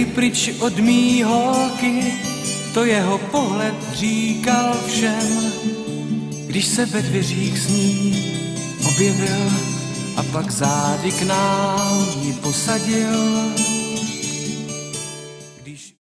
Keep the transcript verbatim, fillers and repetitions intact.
pryč od mý holky, to jeho pohled říkal všem. Když se ve dveřích s ní objevil a pak zády k nám ji posadil,